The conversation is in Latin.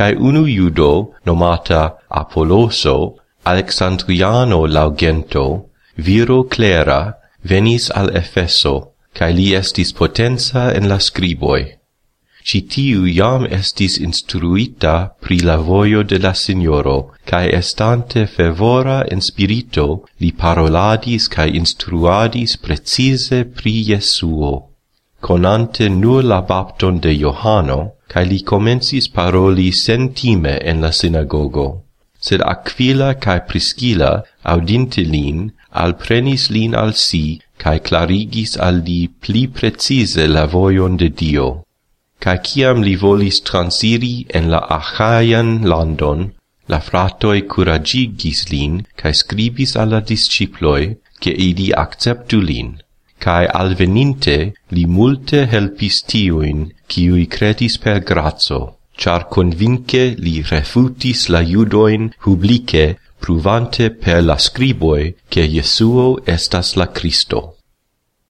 cae unu judo, nomata Apolloso, Alexandriano laugento, viro clera, venis al Efeso, cae li estis potenza en la scriboi. Citiu iam estis instruita pri la vojo de la Signoro, cae estante fervora in spirito, li paroladis cae instruadis precise pri Jesuo. Conante nur la bapton de Johano, cae li comencis paroli sentime en la synagogo. Sed Aquila cae Priscilla, audinte lin, alprenis lin al si, cae clarigis al li pli precise la vojon de Dio. Cae ciam li volis transiri en la Achaian landon, la fratoi curagigis lin, cae scribis alla disciploi, che ili acceptu lin. Cae alveninte, li multe helpis tiuin, ciui credis per grazo, char convince li refutis la judoin publice, pruvante per la scriboi, che Jesuo estas la Cristo.